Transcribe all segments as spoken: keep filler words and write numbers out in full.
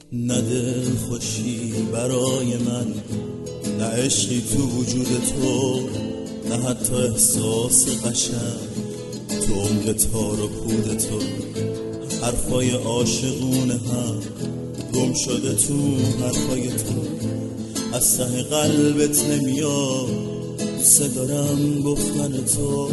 نه دل خوشی برای من، نه عشقی تو وجود تو، نه حتی احساس قشنگ تو عمق تار و پود تو. حرفای عاشقونه هم گم شده تو حرفای تو، از ته قلبت نمیاد دوست دارم گفتن تو.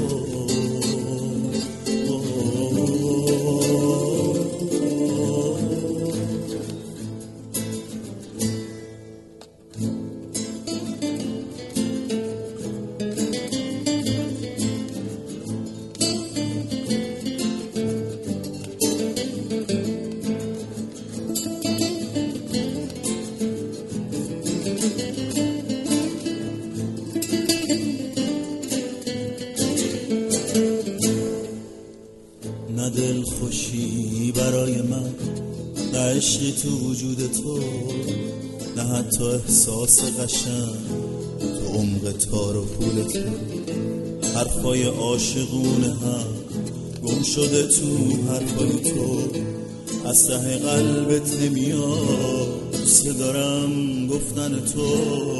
نه دل خوشی برای من، نه عشقی تو وجود تو، نه حتی احساس قشنگ تو عمق تار و پول تو. حرفای عاشقونه هم گم شده تو حرفای تو، از ته قلبت نمیاد دوست دارم گفتن تو.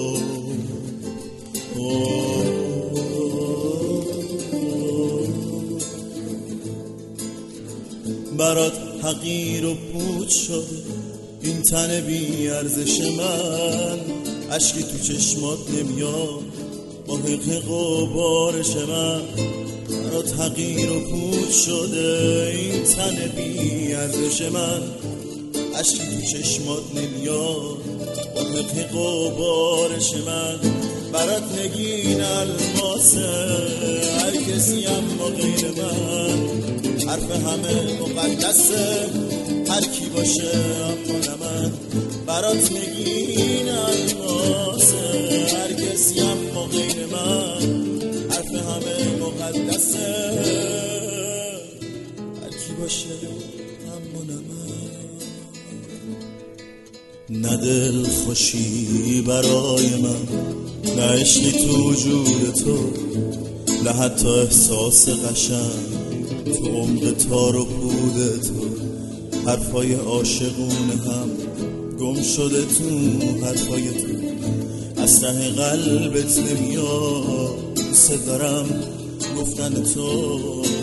برات حقیر و پوچ شده این تن بی ارزش من، اشکی تو چشمات نمیاد با حق و بارش من. برات حقیر و پوچ شده این تن بی ارزش من، اشکی تو چشمات نمیاد با حق و بارش من. برات نگین الماسه هر کسی اما غیر من، حرف همه مقدسه هر کی باشه اما نه من. برات نگین الماسه هر کسی اما غیر من، حرف همه مقدسه هر کی باشه اما نه من. نه دل خوشی برای من، نه عشقی تو وجود تو، نه حتی احساس قشنگ تو عمق تار و پود تو. حرفای عاشقونه هم گم شده تو حرفای تو، از ته قلبت نمیاد دوست دارم گفتن تو.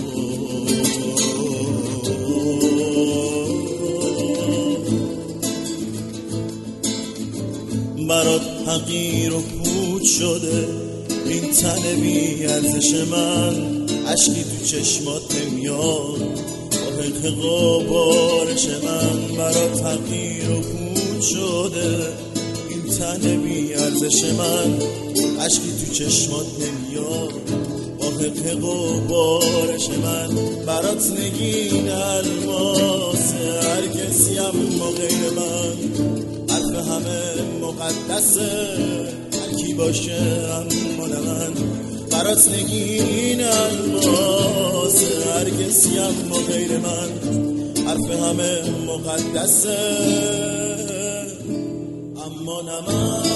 برات حقیر و پوچ شده این تن بی ارزش من، اشکی تو چشمات نمیاد با حق و بارش من. برات حقیر و پوچ شده این تن بی ارزش من، اشکی تو چشمات نمیاد با حق و بارش من. برات نگین الماسه هر کسی اما غیر من، حرف همه مقدسه هر کی باشه اما نه من. برات نگین الماسه هر کسی اما غیر من، حرف همه مقدسه اما نه من.